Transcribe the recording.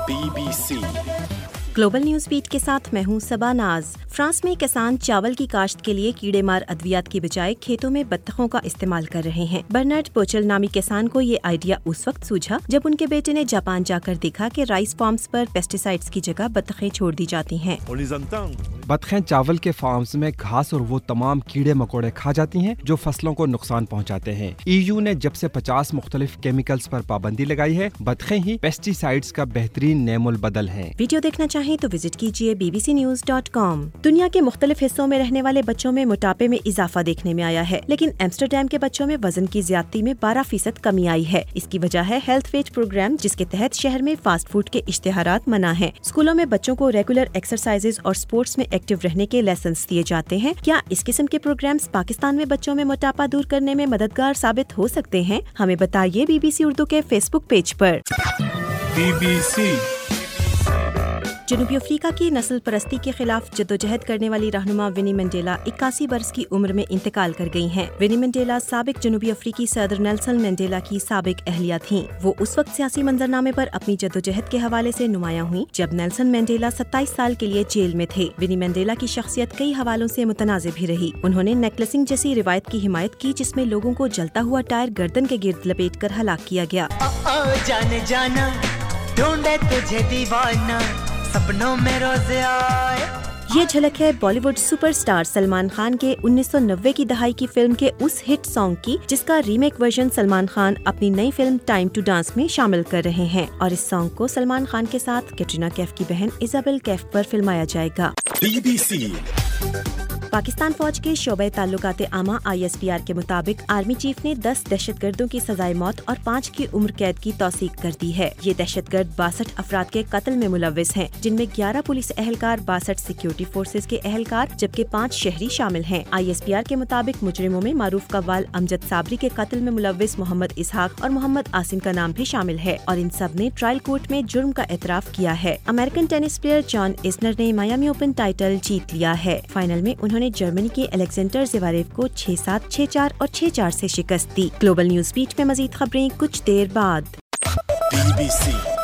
BBC global news beat के साथ मैं हूं सबा नाज। फ्रांस में किसान चावल की काश्त के लिए कीड़े मार अद्वियात की बजाय खेतों में बत्तखों का इस्तेमाल कर रहे हैं। बर्नार्ड पोचल नामी किसान को ये आइडिया उस वक्त सूझा जब उनके बेटे ने जापान जाकर देखा कि राइस फार्म्स पर पेस्टिसाइड्स की जगह बत्तखें छोड़ दी जाती हैं। बत्तखें चावल के फार्म्स में घास और वो तमाम कीड़े मकोड़े खा जाती हैं जो फसलों को नुकसान पहुंचाते हैं। EU ने जब से 50 मुख्तलिफ केमिकल्स पर पाबंदी लगाई है, बत्तखें ही पेस्टिसाइड्स का बेहतरीन नेमुल बदल हैं। वीडियो देखना चाहें तो विजिट कीजिए bbcnews.com। दुनिया के मुख्तलिफ हिस्सों में रहने वाले बच्चों में मोटापे में इजाफा देखने में आया है, लेकिन एम्स्टरडैम के बच्चों में वजन की ज्यादती में 12% कमी आई है। इसकी वजह है हेल्थ वेट प्रोग्राम, जिसके तहत शहर में फास्ट फूड के इश्तिहारात मना है। स्कूलों में बच्चों को रेगुलर एक्सरसाइजेज और स्पोर्ट्स में एक्टिव रहने के लेसन्स दिए जाते हैं। क्या इस किस्म के प्रोग्राम्स पाकिस्तान में बच्चों में मोटापा दूर करने में मददगार साबित हो सकते हैं? हमें बताइए BBC उर्दू के फेसबुक पेज पर। BBC जनूबी अफ्रीका की नस्ल परस्ती के खिलाफ जद्दोजहद करने वाली रहनुमा विनी मंडेला 81 बरस की उम्र में इंतकाल कर गई हैं। विनी मंडेला साबिक जनूबी अफ्रीकी सदर नेल्सन मंडेला की साबिक अहलिया थीं। वो उस वक्त सियासी मंजरनामे पर अपनी जद्दोजहद के हवाले से नुमायां हुई जब नेल्सन मंडेला 27 साल के लिए जेल में थे। विनी मंडेला की शख्सियत कई हवालों से मुतनाज़िर भी रही। उन्होंने नेकलेसिंग जैसी रिवायत की हिमायत की, जिसमें लोगों को जलता हुआ टायर गर्दन के गिर्द लपेट कर हलाक किया गया। जाना ढूंढे तुझे दीवाना, सपनों में रोज आए। ये झलक है बॉलीवुड सुपरस्टार सलमान खान के 1990 की दहाई की फिल्म के उस हिट सॉन्ग की, जिसका रीमेक वर्जन सलमान खान अपनी नई फिल्म टाइम टू डांस में शामिल कर रहे हैं। और इस सॉन्ग को सलमान खान के साथ कैटरीना कैफ की बहन इजाबेल कैफ पर फिल्माया जाएगा। BBC पाकिस्तान फौज के शोबे ताल्लुकात आमा ISPR के मुताबिक आर्मी चीफ ने 10 दहशतगर्दों की सजाए मौत और 5 की उम्र कैद की तौसीक कर दी है। ये दहशतगर्द 62 अफराद के कत्ल में मुलव्विस हैं, जिनमें 11 पुलिस एहलकार, 62 सिक्योरिटी फोर्सेज के एहलकार जबकि 5 शहरी शामिल हैं। ISPR के मुताबिक मुजरिमों में मारूफ कव्वाल अमजद साबरी के कत्ल में मुलव्विस मोहम्मद इसहाक और मोहम्मद आसिम का नाम भी शामिल है और इन सब ने ट्रायल कोर्ट में जुर्म का एतराफ किया है। American tennis player John Isner ने मायामी ओपन टाइटल जीत लिया है। फाइनल में उन्होंने जर्मनी के अलेक्जेंडर ज़वेरेव को 6-7, 6-4 और 6-4 से शिकस्त दी। ग्लोबल न्यूज बीट में मजीद खबरें कुछ देर बाद। BBC